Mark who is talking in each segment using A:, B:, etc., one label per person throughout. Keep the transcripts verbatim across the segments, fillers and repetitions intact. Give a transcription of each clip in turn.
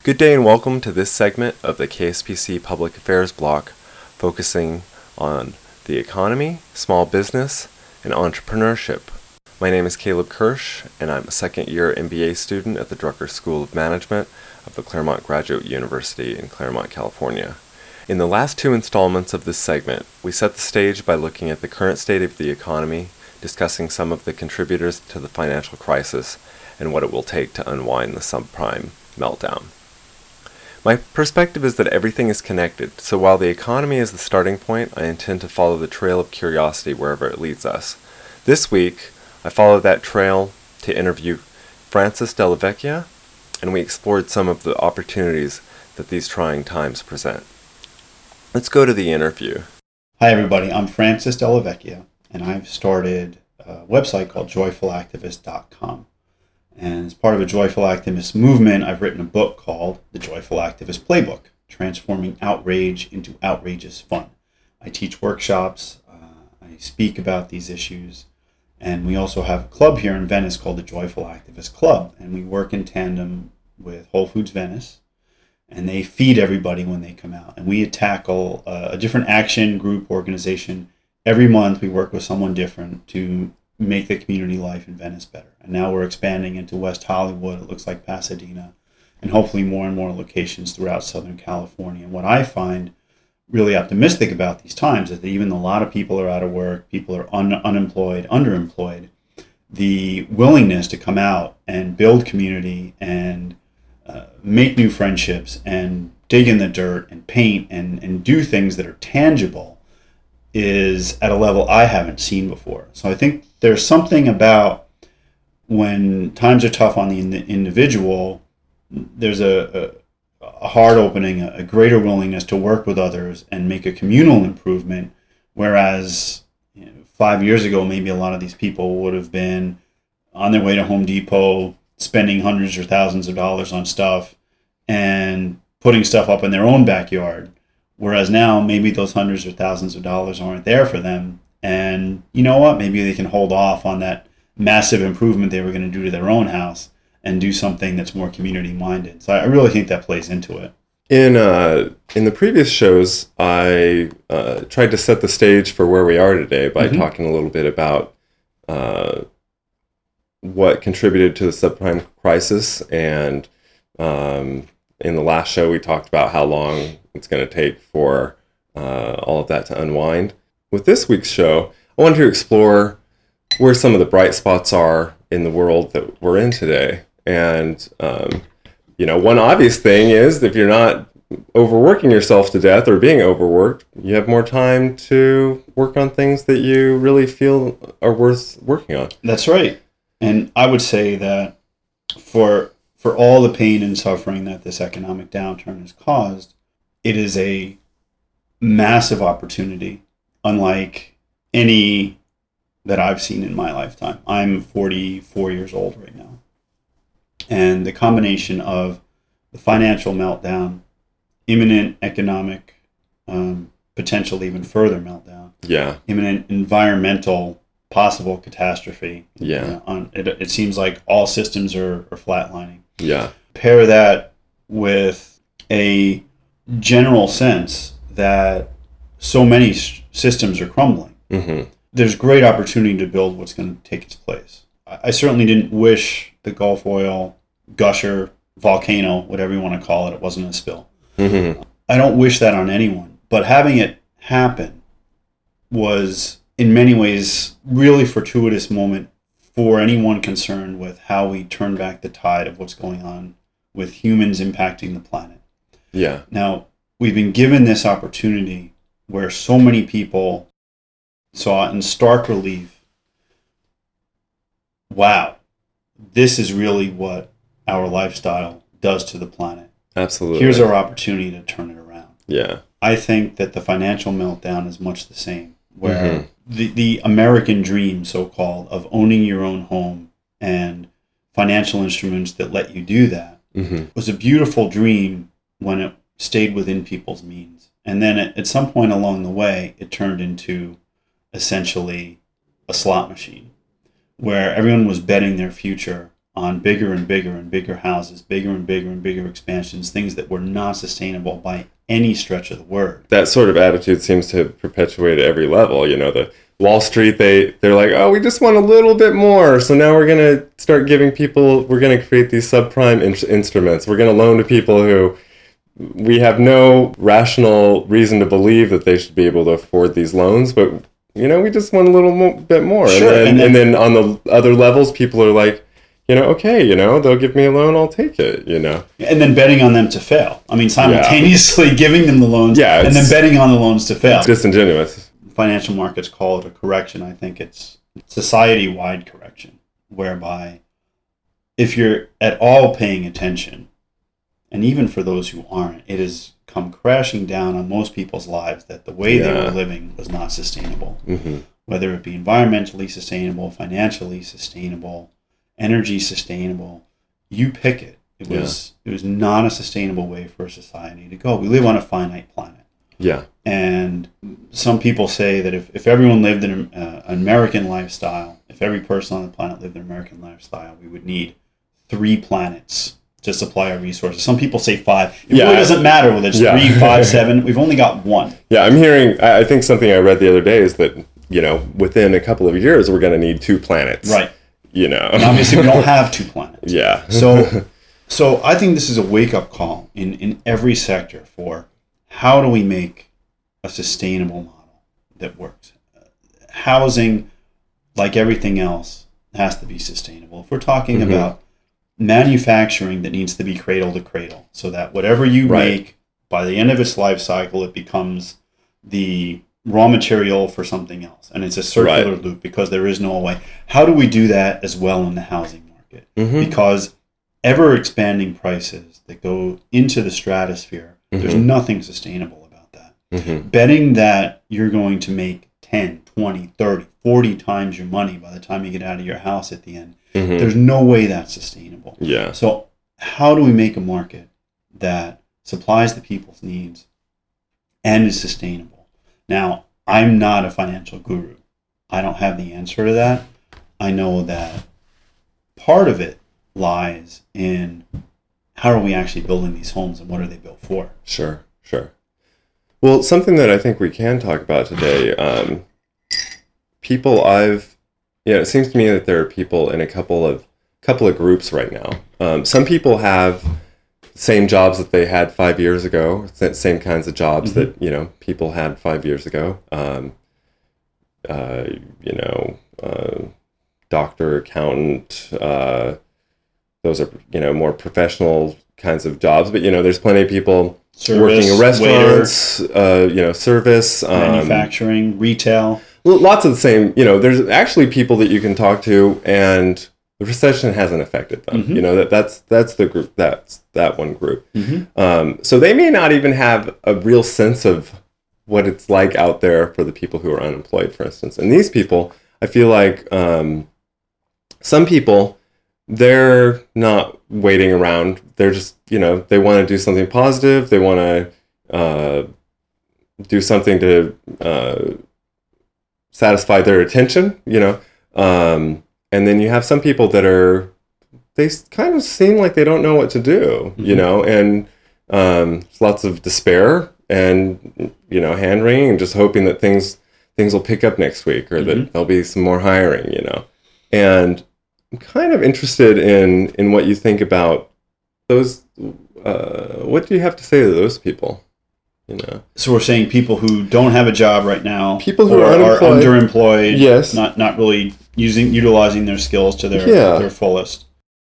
A: Good day and welcome to this segment of the K S P C Public Affairs block, focusing on the economy, small business, and entrepreneurship. My name is Caleb Kirsch, and I'm a second-year M B A student at the Drucker School of Management of the Claremont Graduate University in Claremont, California. In the last two installments of this segment, we set the stage by looking at the current state of the economy, discussing some of the contributors to the financial crisis, and what it will take to unwind the subprime meltdown. My perspective is that everything is connected, so while the economy is the starting point, I intend to follow the trail of curiosity wherever it leads us. This week, I followed that trail to interview Francis Della Vecchia, and we explored some of the opportunities that these trying times present. Let's go to the interview.
B: Hi everybody, I'm Francis Della Vecchia, and I've started a website called joyful activist dot com. And as part of a Joyful Activist movement, I've written a book called The Joyful Activist Playbook, Transforming Outrage into Outrageous Fun. I teach workshops, uh, I speak about these issues, and we also have a club here in Venice called the Joyful Activist Club, and we work in tandem with Whole Foods Venice, and they feed everybody when they come out. And we tackle uh, a different action group organization. Every month we work with someone different to make the community life in Venice better. And now we're expanding into West Hollywood, it looks like Pasadena, and hopefully more and more locations throughout Southern California. And what I find really optimistic about these times is that even though a lot of people are out of work, people are un- unemployed, underemployed, the willingness to come out and build community and uh, make new friendships and dig in the dirt and paint and, and do things that are tangible is at a level I haven't seen before. So I think there's something about when times are tough on the in- individual, there's a, a, a heart opening, a, a greater willingness to work with others and make a communal improvement, whereas you know, five years ago, maybe a lot of these people would have been on their way to Home Depot, spending hundreds or thousands of dollars on stuff and putting stuff up in their own backyard. Whereas now, maybe those hundreds or thousands of dollars aren't there for them. And you know what? Maybe they can hold off on that massive improvement they were going to do to their own house and do something that's more community-minded. So I really think that plays into it.
A: In uh, in the previous shows, I uh, tried to set the stage for where we are today by mm-hmm. talking a little bit about uh, what contributed to the subprime crisis. And um, in the last show, we talked about how long it's going to take for uh, all of that to unwind. With this week's show, I wanted to explore where some of the bright spots are in the world that we're in today. And, um, you know, one obvious thing is if you're not overworking yourself to death or being overworked, you have more time to work on things that you really feel are worth working on.
B: That's right. And I would say that for for all the pain and suffering that this economic downturn has caused, it is a massive opportunity, unlike any that I've seen in my lifetime. I'm forty-four years old right now. And the combination of the financial meltdown, imminent economic, um, potential even further meltdown,
A: yeah,
B: imminent environmental possible catastrophe.
A: Yeah.
B: You know, on, it, it seems like all systems are, are flatlining.
A: Yeah.
B: Pair that with a general sense that so many s- systems are crumbling.
A: Mm-hmm.
B: There's great opportunity to build what's going to take its place. I, I certainly didn't wish the Gulf oil gusher, volcano, whatever you want to call it, it wasn't a spill.
A: Mm-hmm.
B: I don't wish that on anyone, but having it happen was in many ways really fortuitous moment for anyone concerned with how we turn back the tide of what's going on with humans impacting the planet.
A: Yeah.
B: Now, we've been given this opportunity where so many people saw it in stark relief. Wow, this is really what our lifestyle does to the planet.
A: Absolutely.
B: Here's our opportunity to turn it around.
A: Yeah.
B: I think that the financial meltdown is much the same, where
A: mm-hmm.
B: the, the American dream, so-called, of owning your own home and financial instruments that let you do that
A: mm-hmm.
B: was a beautiful dream when it stayed within people's means. And then at, at some point along the way, it turned into essentially a slot machine where everyone was betting their future on bigger and bigger and bigger houses, bigger and bigger and bigger expansions, things that were not sustainable by any stretch of the word.
A: That sort of attitude seems to perpetuate at every level. You know, the Wall Street, they, they're like, oh, we just want a little bit more. So now we're going to start giving people, we're going to create these subprime in- instruments. We're going to loan to people who we have no rational reason to believe that they should be able to afford these loans. But, you know, we just want a little mo- bit more.
B: Sure.
A: And, then,
B: And then,
A: and then on the other levels, people are like, you know, okay, you know, they'll give me a loan, I'll take it, you know.
B: and then betting on them to fail. I mean, simultaneously yeah. giving them the loans
A: yeah,
B: and then betting on the loans to fail.
A: It's disingenuous.
B: Financial markets call it a correction. I think it's society-wide correction, whereby if you're at all paying attention, and even for those who aren't, it has come crashing down on most people's lives that the way
A: yeah.
B: they were living was not sustainable.
A: Mm-hmm.
B: Whether it be environmentally sustainable, financially sustainable, energy sustainable, you pick it. It was yeah. it was not a sustainable way for a society to go. We live on a finite planet.
A: Yeah.
B: And some people say that if, if everyone lived in uh, an American lifestyle, if every person on the planet lived an American lifestyle, we would need three planets to supply our resources. Some people say five. It yeah. really doesn't matter whether it's yeah. three, five, seven. We've only got one.
A: Yeah, I'm hearing, I think something I read the other day is that, you know, within a couple of years, we're going to need two planets.
B: Right.
A: You know.
B: And obviously, we don't have two planets.
A: Yeah.
B: So so I think this is a wake-up call in, in every sector for how do we make a sustainable model that works. Housing, like everything else, has to be sustainable. If we're talking mm-hmm. about manufacturing that needs to be cradle to cradle, so that whatever you right. make, by the end of its life cycle, it becomes the raw material for something else. And it's a circular right. loop because there is no way. How do we do that as well in the housing market? Mm-hmm. Because ever expanding prices that go into the stratosphere, mm-hmm. there's nothing sustainable about that. Mm-hmm. Betting that you're going to make ten, twenty, thirty, forty times your money by the time you get out of your house at the end, mm-hmm. there's no way that's sustainable.
A: Yeah.
B: So how do we make a market that supplies the people's needs and is sustainable? Now, I'm not a financial guru. I don't have the answer to that. I know that part of it lies in how are we actually building these homes and what are they built for?
A: Sure, sure. Well, something that I think we can talk about today, um, people I've, you know, it seems to me that there are people in a couple of couple of groups right now. Um, some people have same jobs that they had five years ago, same kinds of jobs mm-hmm. that, you know, people had five years ago. Um, uh, you know, uh, doctor, accountant, uh, those are, you know, more professional kinds of jobs. But, you know, there's plenty of people service, working in restaurants, uh, you know, service. Um,
B: manufacturing, retail.
A: Lots of the same, you know, there's actually people that you can talk to and the recession hasn't affected them. Mm-hmm. You know, that that's that's the group, that's that one group. Mm-hmm. Um, so they may not even have a real sense of what it's like out there for the people who are unemployed, for instance. And these people, I feel like um, some people, they're not waiting around. They're just, you know, they want to do something positive. They want to uh, do something to uh, satisfy their attention, you know. Um, and then you have some people that are, they kind of seem like they don't know what to do, mm-hmm. you know, and um, there's lots of despair and, you know, hand wringing and just hoping that things things will pick up next week or mm-hmm. that there'll be some more hiring, you know. And I'm kind of interested in, in what you think about those. Uh, what do you have to say to those people? You know.
B: So we're saying people who don't have a job right now,
A: people who are,
B: are underemployed,
A: yes,
B: not not really using utilizing their skills to their
A: yeah.
B: their fullest.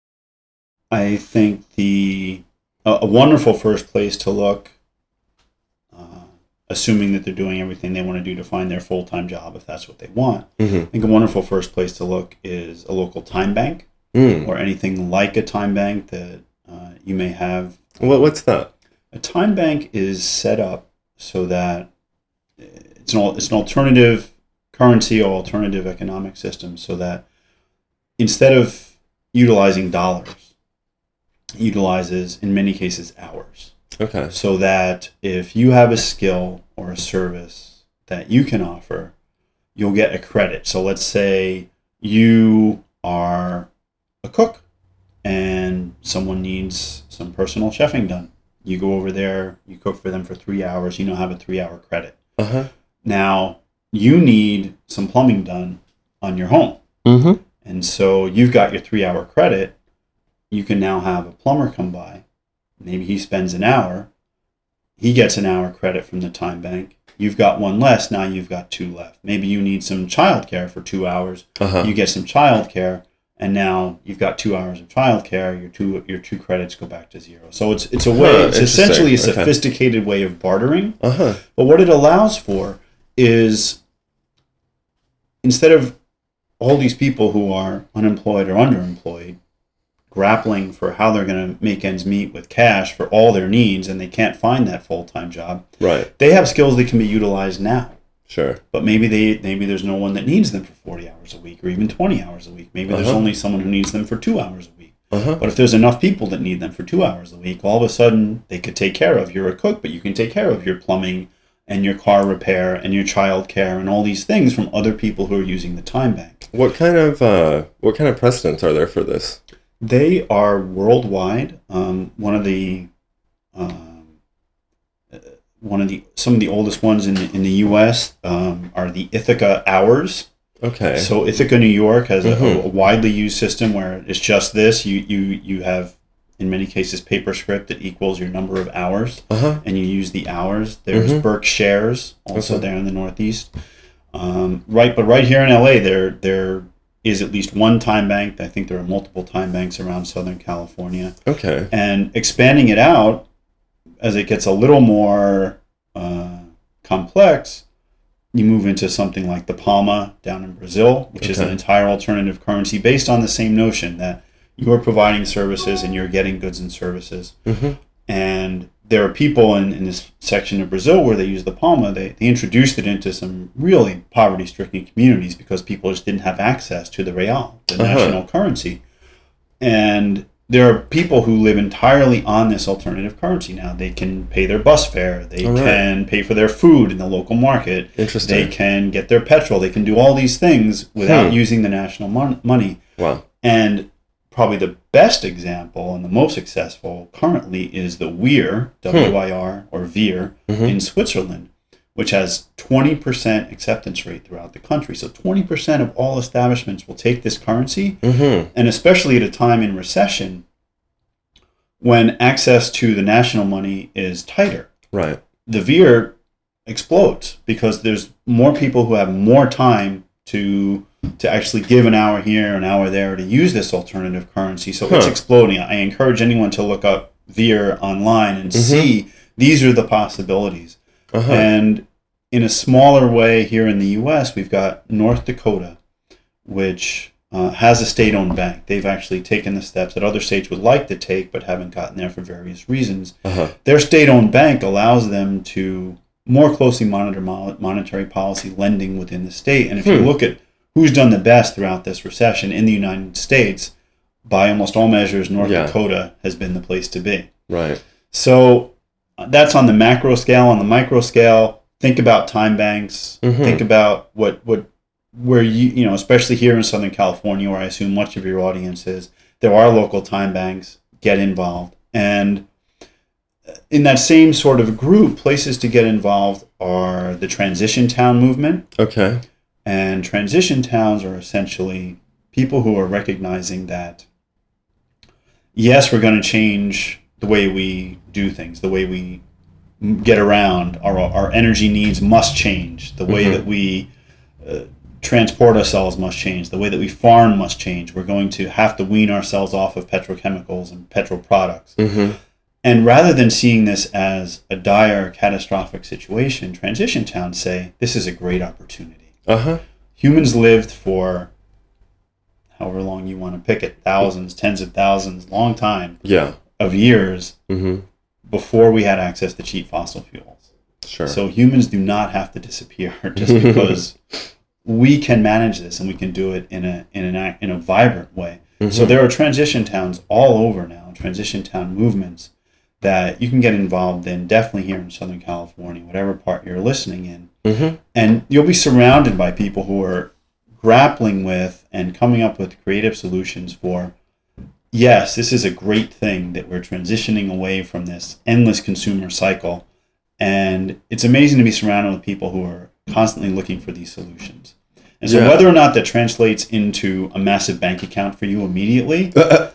B: I think the a, a wonderful first place to look, uh, assuming that they're doing everything they want to do to find their full time job, if that's what they want. Mm-hmm. I think a wonderful first place to look is a local time bank mm. or anything like a time bank that uh, you may have.
A: What what's that?
B: A time bank is set up so that it's an it's an alternative currency or alternative economic system, so that instead of utilizing dollars, it utilizes in many cases hours.
A: Okay.
B: So that if you have a skill or a service that you can offer, you'll get a credit. So let's say you are a cook someone needs some personal chefing done. You go over there, you cook for them for three hours, you now have a three-hour credit.
A: Uh-huh.
B: Now, you need some plumbing done on your home.
A: Mm-hmm.
B: And so you've got your three-hour credit. You can now have a plumber come by. Maybe he spends an hour. He gets an hour credit from the time bank. You've got one less. Now you've got two left. Maybe you need some childcare for two hours.
A: Uh-huh.
B: You get some childcare, and now you've got two hours of childcare. Your two your two credits go back to zero. So it's it's a way.
A: Huh,
B: it's essentially a
A: interesting. Okay.
B: sophisticated way of bartering.
A: Uh-huh.
B: But what it allows for is, instead of all these people who are unemployed or underemployed grappling for how they're going to make ends meet with cash for all their needs, and they can't find that full-time job,
A: Right.
B: they have skills that can be utilized now.
A: Sure.
B: But maybe they maybe there's no one that needs them for forty hours a week or even twenty hours a week. Maybe there's
A: Uh-huh.
B: only someone who needs them for two hours a week.
A: Uh-huh.
B: But if there's enough people that need them for two hours a week, all of a sudden they could take care of. You're a cook, but you can take care of your plumbing and your car repair and your child care and all these things from other people who are using the time bank.
A: What kind of uh, what kind of precedents are there for this?
B: They are worldwide. Um, one of the um, uh, one of the some of the oldest ones in the, in the U S um, are the Ithaca hours.
A: Okay.
B: So Ithaca, New York has
A: Mhm.
B: a, a widely used system where it's just this. You you you have in many cases paper script that equals your number of hours,
A: Uh-huh.
B: and you use the hours. There's
A: Mhm.
B: Berk Shares also
A: Okay.
B: there in the Northeast. Um, right, but right here in L A, there there is at least one time bank. I think there are multiple time banks around Southern California,
A: Okay.
B: and expanding it out as it gets a little more uh, complex. You move into something like the Palma down in Brazil, which is an
A: Okay.
B: entire alternative currency based on the same notion that you are providing services and you're getting goods and services.
A: Mm-hmm.
B: And there are people in, in this section of Brazil where they use the Palma. They, they introduced it into some really poverty-stricken communities because people just didn't have access to the real, the
A: Uh-huh.
B: national currency. And there are people who live entirely on this alternative currency now. They can pay their bus fare. They
A: All right.
B: can pay for their food in the local market.
A: Interesting.
B: They can get their petrol. They can do all these things without
A: Hmm.
B: using the national mon- money.
A: Wow.
B: And probably the best example and the most successful currently is the WIR, W I R, or VIR,
A: Mhm.
B: in Switzerland, which has twenty percent acceptance rate throughout the country. So twenty percent of all establishments will take this currency,
A: Mm-hmm.
B: and especially at a time in recession when access to the national money is tighter.
A: Right.
B: The VIR explodes because there's more people who have more time to to actually give an hour here, an hour there to use this alternative currency. So it's
A: Huh.
B: exploding. I encourage anyone to look up VIR online and
A: Mhm.
B: see these are the possibilities.
A: Uh-huh.
B: And in a smaller way here in the U S, we've got North Dakota, which uh, has a state-owned bank. They've actually taken the steps that other states would like to take but haven't gotten there for various reasons.
A: Uh-huh.
B: Their state-owned bank allows them to more closely monitor mo- monetary policy lending within the state. And if you
A: Hmm.
B: look at who's done the best throughout this recession in the United States, by almost all measures, North
A: Yeah.
B: Dakota has been the place to be.
A: Right.
B: So uh, that's on the macro scale. On the micro scale, think about time banks.
A: Mhm.
B: Think about what, what where you, you know, especially here in Southern California, where I assume much of your audience is, there are local time banks. Get involved. And in that same sort of group, places to get involved are the transition town movement.
A: Okay.
B: And transition towns are essentially people who are recognizing that, yes, we're going to change the way we do things, the way we get around. Our, our energy needs must change. The way
A: Mhm.
B: that we uh, transport ourselves must change. The way that we farm must change. We're going to have to wean ourselves off of petrochemicals and petrol products.
A: Mm-hmm.
B: And rather than seeing this as a dire, catastrophic situation, transition towns say, this is a great opportunity.
A: Uh-huh.
B: Humans lived for however long you want to pick it, thousands, tens of thousands, long time
A: Yeah.
B: of years
A: Mm-hmm.
B: before we had access to cheap fossil fuels.
A: Sure.
B: So humans do not have to disappear just because we can manage this and we can do it in a in an act, in a vibrant way.
A: Mhm.
B: So there are transition towns all over now, transition town movements that you can get involved in, definitely here in Southern California, whatever part you're listening in.
A: Mm-hmm.
B: And you'll be surrounded by people who are grappling with and coming up with creative solutions for yes, this is a great thing that we're transitioning away from this endless consumer cycle. And it's amazing to be surrounded with people who are constantly looking for these solutions. And so
A: Yeah.
B: whether or not that translates into a massive bank account for you immediately,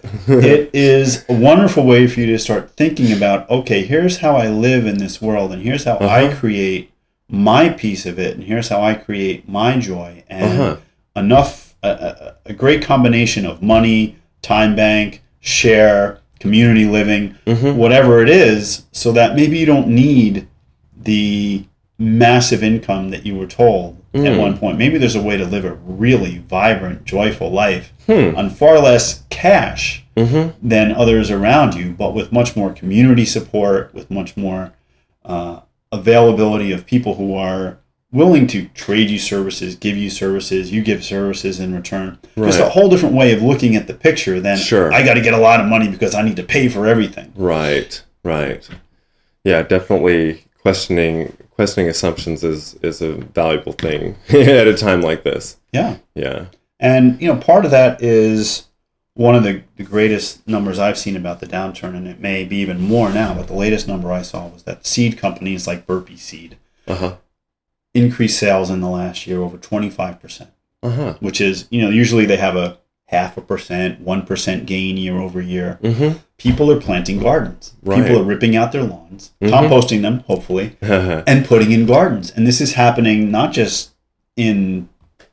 B: it is a wonderful way for you to start thinking about, okay, here's how I live in this world, and here's how I
A: Uh-huh.
B: create my piece of it, and here's how I create my joy. And
A: Uh-huh.
B: enough, a, a, a great combination of money, time bank, share, community living,
A: Mhm.
B: whatever it is, so that maybe you don't need the massive income that you were told at
A: Mm.
B: one point. Maybe there's a way to live a really vibrant, joyful life
A: Hmm.
B: on far less cash
A: Mhm.
B: than others around you, but with much more community support, with much more uh, availability of people who are willing to trade you services, give you services, you give services in return. Just a
A: Right.
B: whole different way of looking at the picture than
A: Sure.
B: I got to get a lot of money because I need to pay for everything.
A: Right. Right. Yeah, definitely questioning questioning assumptions is is a valuable thing at a time like this.
B: Yeah.
A: Yeah.
B: And, you know, part of that is one of the, the greatest numbers I've seen about the downturn, and it may be even more now, but the latest number I saw was that seed companies like Burpee Seed
A: Uh-huh.
B: increased sales in the last year over twenty-five percent,
A: Uh-huh.
B: which is, you know, usually they have a half a percent, one percent gain year over year.
A: Mhm.
B: People are planting gardens.
A: Right.
B: People are ripping out their lawns,
A: Mhm.
B: composting them, hopefully, and putting in gardens. And this is happening not just in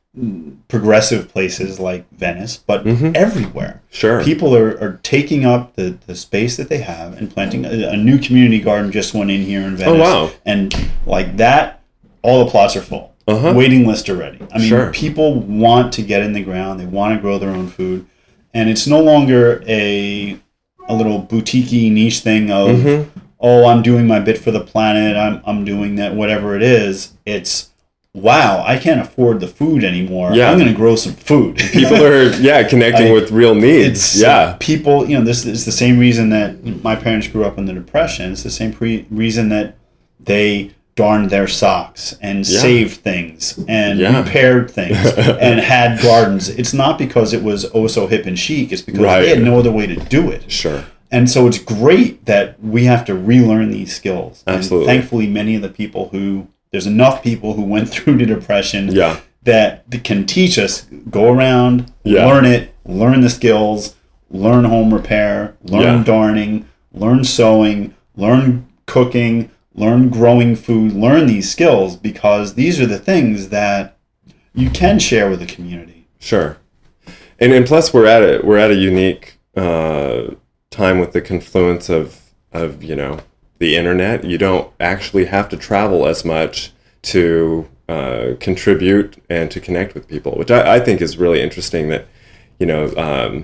B: progressive places like Venice, but
A: Mhm.
B: everywhere.
A: Sure.
B: People are, are taking up the, the space that they have and planting. A, a new community garden just went in here in Venice.
A: Oh, wow.
B: And like that, all the plots are full.
A: Uh-huh.
B: Waiting list already. I mean,
A: Sure.
B: people want to get in the ground. They want to grow their own food. And it's no longer a a little boutique-y niche thing of,
A: Mhm.
B: oh, I'm doing my bit for the planet. I'm, I'm doing that, whatever it is. It's, wow, I can't afford the food anymore.
A: Yeah.
B: I'm going to grow some food.
A: People are yeah, connecting
B: I-
A: with real needs.
B: It's
A: Yeah.
B: people, you know, this is the same reason that my parents grew up in the Depression. It's the same pre- reason that they darned their socks and
A: Yeah.
B: saved things and
A: Yeah.
B: repaired things and had gardens. It's not because it was oh so hip and chic. It's because
A: Right.
B: they had no other way to do it.
A: Sure.
B: And so it's great that we have to relearn these skills.
A: Absolutely.
B: And thankfully, many of the people who, there's enough people who went through the Depression
A: Yeah.
B: that can teach us, go around,
A: Yeah.
B: learn it, learn the skills, learn home repair, learn
A: Yeah.
B: darning, learn sewing, learn cooking, learn growing food, learn these skills, because these are the things that you can share with the community.
A: Sure. And and plus we're at a we're at a unique uh, time with the confluence of of, you know, the internet. You don't actually have to travel as much to uh, contribute and to connect with people, which I, I think is really interesting that, you know, um,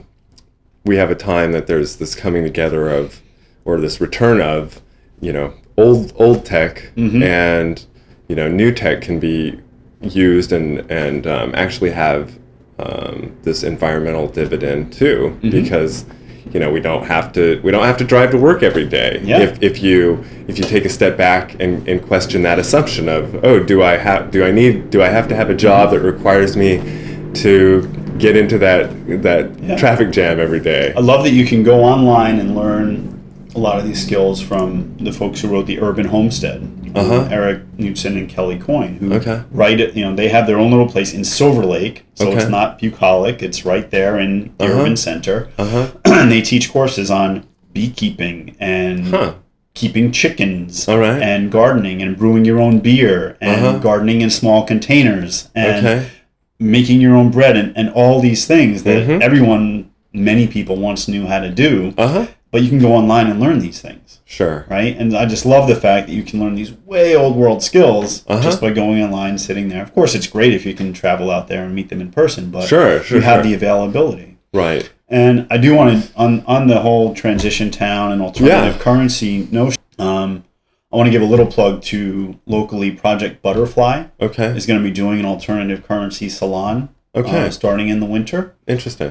A: we have a time that there's this coming together of, or this return of, you know, old old tech
B: Mhm.
A: and, you know, new tech can be used and and um, actually have um, this environmental dividend too,
B: Mhm.
A: because, you know, we don't have to we don't have to drive to work every day.
B: Yeah.
A: If if you if you take a step back and, and question that assumption of, oh, do I have do I need do I have to have a job that requires me to get into that that
B: Yeah.
A: traffic jam every day?
B: I love that you can go online and learn a lot of these skills from the folks who wrote the Urban Homestead,
A: Uh-huh.
B: Eric Knudsen and Kelly Coyne, who
A: Okay.
B: write it. You know, they have their own little place in Silver Lake, so it's
A: Okay.
B: not bucolic. It's right there in the
A: Uh-huh.
B: urban center,
A: Uh-huh.
B: and they teach courses on beekeeping and
A: Huh.
B: keeping chickens,
A: All right.
B: and gardening and brewing your own beer and
A: Uh-huh.
B: gardening in small containers and
A: Okay.
B: making your own bread and, and all these things that
A: Mhm.
B: everyone, many people once knew how to do.
A: Uh-huh.
B: But you can go online and learn these things,
A: Sure.
B: right? And I just love the fact that you can learn these way old world skills
A: Uh-huh.
B: just by going online, sitting there. Of course, it's great if you can travel out there and meet them in person, but
A: Sure, sure,
B: you have
A: sure.
B: the availability.
A: Right.
B: And I do want to, on, on the whole transition town and alternative
A: Yeah.
B: currency notion, um, I want to give a little plug to locally Project Butterfly
A: Okay.
B: is going to be doing an alternative currency salon
A: Okay.
B: uh, starting in the winter.
A: Interesting.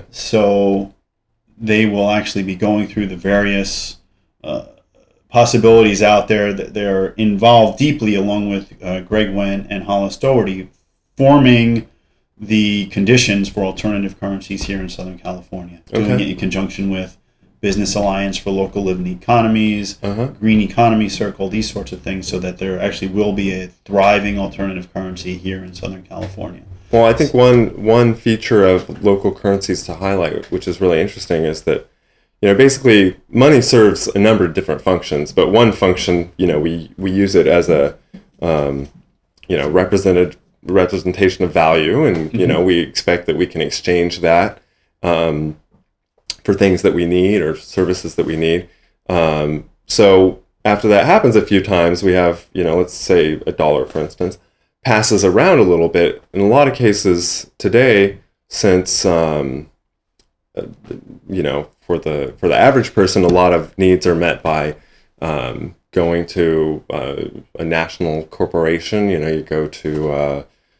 B: So they will actually be going through the various uh, possibilities out there that they're involved deeply, along with uh, Greg Wendt and Hollis Doherty, forming the conditions for alternative currencies here in Southern California, doing
A: Okay.
B: it in conjunction with Business Alliance for Local Living Economies,
A: Uh-huh.
B: Green Economy Circle, these sorts of things, so that there actually will be a thriving alternative currency here in Southern California.
A: Well, I think one one feature of local currencies to highlight, which is really interesting, is that, you know, basically money serves a number of different functions, but one function, you know, we we use it as a, um, you know, represented representation of value, and you know, we expect that we can exchange that um, for things that we need or services that we need. Um, so after that happens a few times, we have, you know, let's say a dollar, for instance, passes around a little bit. In a lot of cases today, since um, uh, you know, for the for the average person, a lot of needs are met by um, going to uh, a national corporation. You know, you go to uh,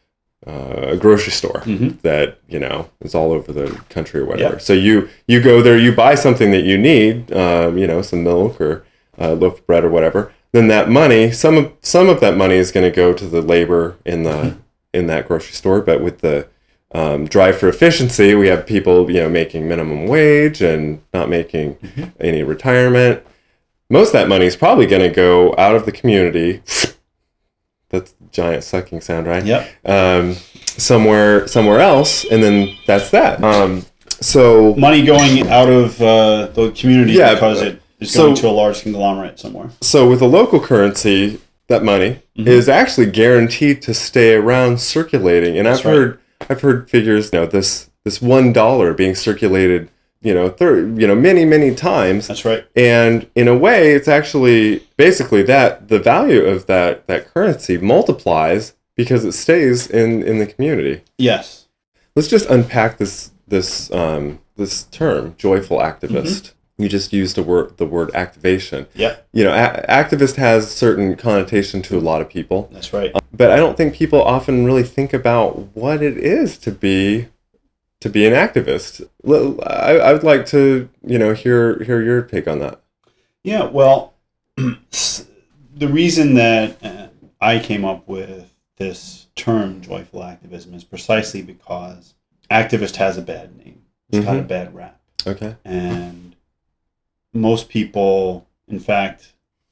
A: uh, a grocery store
B: Mhm.
A: that, you know, is all over the country or whatever.
B: Yep.
A: So you you go there, you buy something that you need, um, you know, some milk or a loaf of bread or whatever. Then that money, some of some of that money is going to go to the labor in the in that grocery store. But with the um, drive for efficiency, we have people, you know, making minimum wage and not making any retirement. Most of that money is probably going to go out of the community. That's a giant sucking sound, right?
B: Yep.
A: Um, somewhere somewhere else, and then that's that. Um, so
B: Money going out of uh, the community
A: Yeah,
B: because it is
A: so-
B: going to a large conglomerate somewhere.
A: So with a local currency, that money
B: Mhm.
A: is actually guaranteed to stay around circulating. And
B: That's
A: I've
B: right.
A: heard I've heard figures, you know, this this one dollar being circulated, you know, thir- you know, many many times.
B: That's right.
A: And in a way, it's actually basically that the value of that that currency multiplies because it stays in in the community.
B: Yes.
A: Let's just unpack this this um, this term, joyful activist. You just used the word the word activation.
B: Yep.
A: You know, a- activist has certain connotation to a lot of people,
B: That's right.
A: but I don't think people often really think about what it is to be to be an activist. L- I, I would like to, you know, hear hear your take on that.
B: Yeah, well, the reason that uh, I came up with this term, joyful activism, is precisely because activist has a bad name. It's got a
A: Mhm.
B: bad rap.
A: Okay.
B: And most people, in fact,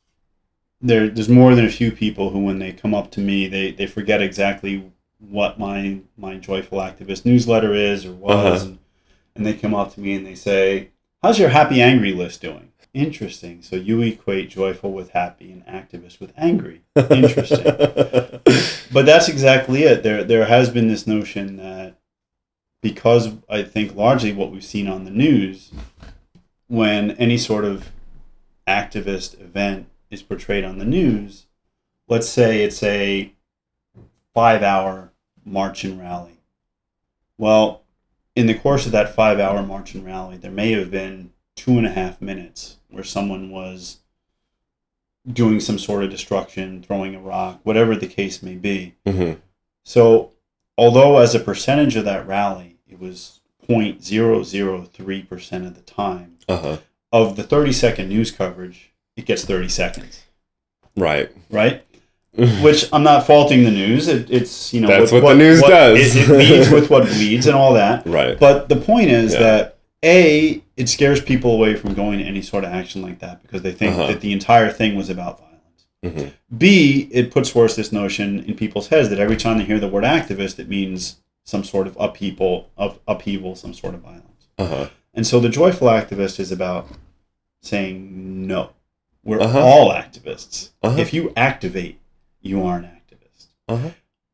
B: there there's more than a few people who, when they come up to me, they, they forget exactly what my my joyful activist newsletter is or was,
A: Uh-huh.
B: and, and they come up to me and they say, "How's your happy angry list doing?" Interesting. So you equate joyful with happy and activist with angry. Interesting. But that's exactly it. There there has been this notion that, because I think largely what we've seen on the news, when any sort of activist event is portrayed on the news, let's say it's a five-hour march and rally. Well, in the course of that five-hour march and rally, there may have been two and a half minutes where someone was doing some sort of destruction, throwing a rock, whatever the case may be.
A: Mhm.
B: So, although as a percentage of that rally, it was zero point zero zero three percent of the time,
A: Uh-huh.
B: of the thirty second news coverage, it gets thirty seconds,
A: Right.
B: right? Which I'm not faulting the news. It, it's, you know,
A: That's what the news does.
B: It, it leads with what bleeds and all that.
A: Right.
B: But the point is
A: Yeah.
B: that, A, it scares people away from going to any sort of action like that because they think
A: Uh-huh.
B: that the entire thing was about violence.
A: Mhm.
B: B, it puts forth this notion in people's heads that every time they hear the word activist, it means some sort of upheaval, of upheaval, some sort of violence.
A: Uh-huh.
B: And so the joyful activist is about saying, no, we're
A: Uh-huh.
B: all activists.
A: Uh-huh.
B: If you activate, you are an activist.
A: Uh-huh.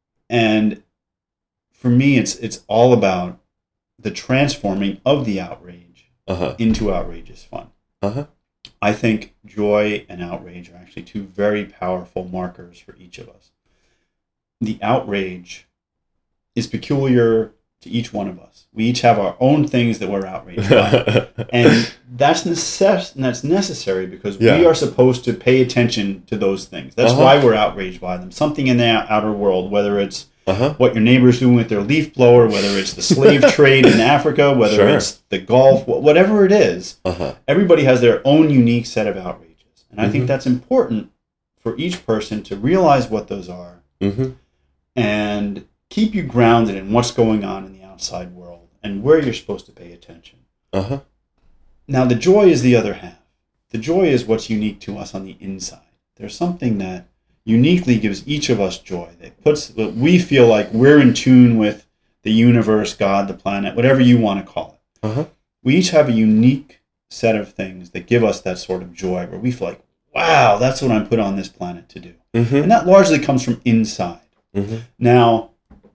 B: And for me, it's it's all about the transforming of the outrage
A: Uh-huh.
B: into outrageous fun.
A: Uh-huh.
B: I think joy and outrage are actually two very powerful markers for each of us. The outrage is peculiar to each one of us. We each have our own things that we're outraged by. And that's necess- and that's necessary because we
A: Yeah.
B: are supposed to pay attention to those things. That's
A: Uh-huh.
B: why we're outraged by them. Something in the outer world, whether it's
A: Uh-huh.
B: what your neighbor's doing with their leaf blower, whether it's the slave trade in Africa, whether
A: Sure.
B: it's the Gulf, wh- whatever it is,
A: Uh-huh.
B: everybody has their own unique set of outrages. And I think
A: Mhm.
B: that's important for each person to realize what those are
A: Mhm.
B: and keep you grounded in what's going on in the outside world and where you're supposed to pay attention.
A: Uh-huh.
B: Now, the joy is the other half. The joy is what's unique to us on the inside. There's something that uniquely gives each of us joy, that puts that we feel like we're in tune with the universe, God, the planet, whatever you want to call it.
A: Uh-huh.
B: We each have a unique set of things that give us that sort of joy where we feel like, wow, that's what I'm put on this planet to do.
A: Mm-hmm.
B: And that largely comes from inside.
A: Mm-hmm.
B: Now,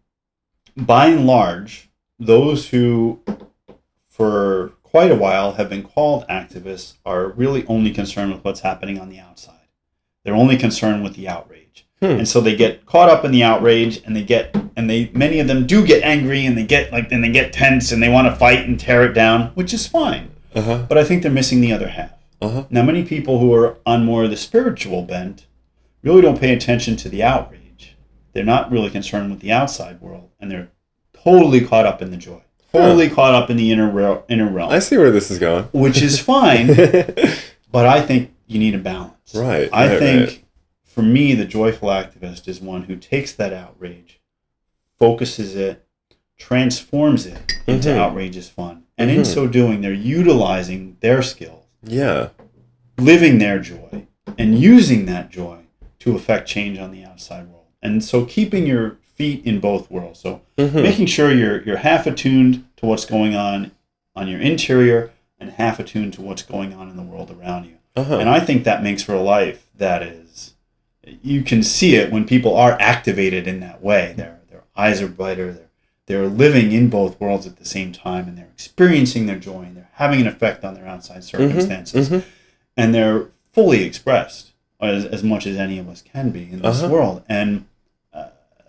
B: by and large, those who for quite a while have been called activists are really only concerned with what's happening on the outside. They're only concerned with the outrage. Hmm. And so they get caught up in the outrage, and they get and they many of them do get angry, and they get like and they get tense, and they want to fight and tear it down, which is fine.
A: Uh-huh.
B: But I think they're missing the other half.
A: Uh-huh.
B: Now, many people who are on more of the spiritual bent really don't pay attention to the outrage. They're not really concerned with the outside world, and they're totally caught up in the joy. Totally huh. caught up in the inner realm, inner realm.
A: I see where this is going.
B: Which is fine, but I think you need a balance.
A: Right.
B: I
A: right,
B: think,
A: right.
B: for me, the joyful activist is one who takes that outrage, focuses it, transforms it into
A: mm-hmm.
B: outrageous fun. And
A: mm-hmm.
B: in so doing, they're utilizing their skills.
A: Yeah.
B: Living their joy and using that joy to affect change on the outside world. And so keeping your feet in both worlds. So
A: mm-hmm.
B: making sure you're you're half attuned to what's going on on your interior and half attuned to what's going on in the world around you.
A: Uh-huh.
B: And I think that makes for a life that is, you can see it when people are activated in that way. Their their eyes are brighter. They're they're living in both worlds at the same time, and they're experiencing their joy, and they're having an effect on their outside circumstances,
A: mm-hmm.
B: and they're fully expressed as as much as any of us can be in this
A: uh-huh.
B: world. And uh,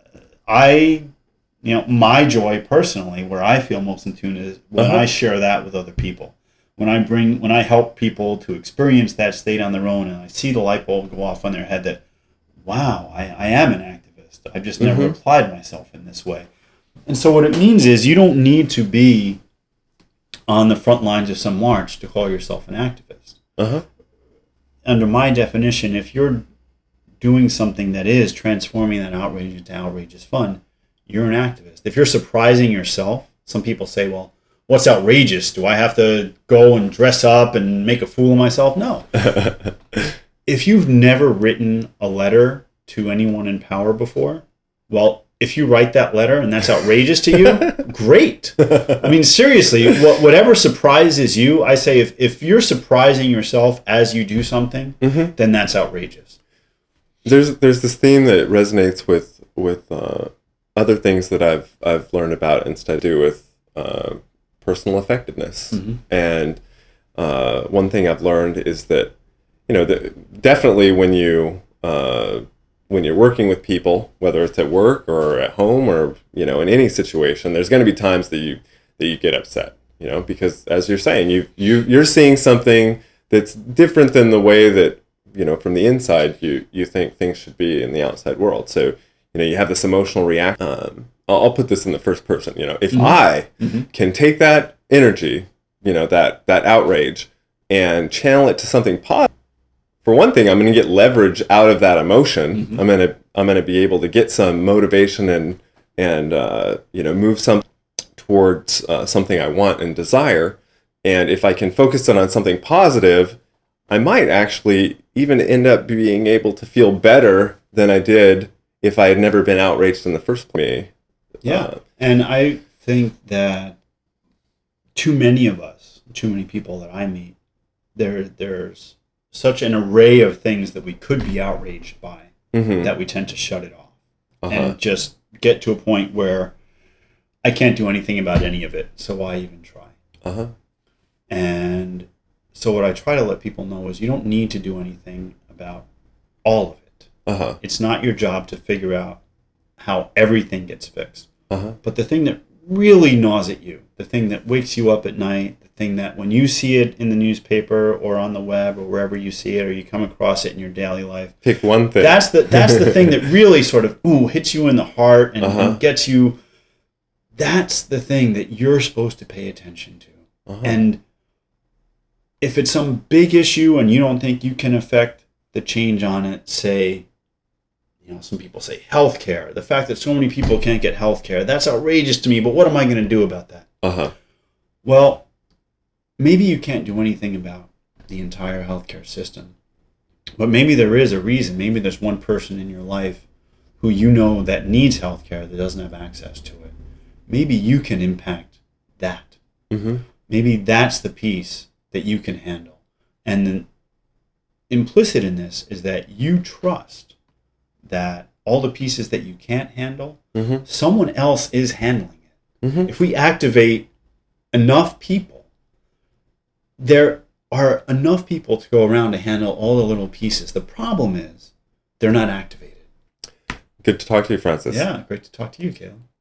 B: I, you know, my joy personally, where I feel most in tune is when
A: uh-huh.
B: I share that with other people. When I bring, when I help people to experience that state on their own, and I see the light bulb go off on their head that, wow, I, I am an activist. I've just never
A: mm-hmm.
B: applied myself in this way. And so what it means is you don't need to be on the front lines of some march to call yourself an activist.
A: Uh-huh.
B: Under my definition, if you're doing something that is transforming that outrage into outrageous fun, you're an activist. If you're surprising yourself, some people say, well, what's outrageous? Do I have to go and dress up and make a fool of myself? No. If you've never written a letter to anyone in power before, well, if you write that letter and that's outrageous to you, great. I mean, seriously, whatever surprises you, I say if, if you're surprising yourself as you do something,
A: mm-hmm.
B: then that's outrageous.
A: There's there's this theme that resonates with with uh, other things that I've I've learned about instead to do with uh, personal effectiveness. Mm-hmm. And uh, one thing I've learned is that, you know, the, definitely when you uh, when you're working with people, whether it's at work or at home or, you know, in any situation, there's going to be times that you that you get upset, you know, because as you're saying, you you you're seeing something that's different than the way that, you know, from the inside you you think things should be in the outside world. So, you know, you have this emotional reaction. Um, I'll, I'll put this in the first person. You know, if mm-hmm. I mm-hmm. can take that energy, you know, that that outrage, and channel it to something positive. For one thing, I'm going to get leverage out of that emotion. Mm-hmm. I'm going to I'm going to be able to get some motivation and and uh, you know, move some towards uh, something I want and desire. And if I can focus on, on something positive, I might actually even end up being able to feel better than I did if I had never been outraged in the first place.
B: Yeah,
A: uh,
B: and I think that too many of us, too many people that I meet, there there's such an array of things that we could be outraged by
A: mm-hmm.
B: that we tend to shut it off
A: uh-huh.
B: and just get to a point where I can't do anything about any of it, so why even try?
A: Uh-huh.
B: And so what I try to let people know is you don't need to do anything about all of it.
A: Uh-huh.
B: It's not your job to figure out how everything gets fixed.
A: Uh-huh.
B: But the thing that really gnaws at you, the thing that wakes you up at night, the thing that when you see it in the newspaper or on the web or wherever you see it or you come across it in your daily life,
A: pick one thing.
B: That's the that's the thing that really sort of ooh hits you in the heart and,
A: uh-huh.
B: and gets you. That's the thing that you're supposed to pay attention to.
A: Uh-huh.
B: And if it's some big issue and you don't think you can affect the change on it, say, you know, some people say healthcare. The fact that so many people can't get healthcare, that's outrageous to me, but what am I going to do about that?
A: Uh-huh.
B: Well, maybe you can't do anything about the entire healthcare system, but maybe there is a reason. Maybe there's one person in your life who you know that needs healthcare that doesn't have access to it. Maybe you can impact that.
A: Mm-hmm.
B: Maybe that's the piece that you can handle. And then implicit in this is that you trust that all the pieces that you can't handle,
A: Mm-hmm.
B: someone else is handling it.
A: Mm-hmm.
B: If we activate enough people, there are enough people to go around to handle all the little pieces. The problem is they're not activated.
A: Good to talk to you, Francis.
B: Yeah, great to talk to you, Caleb.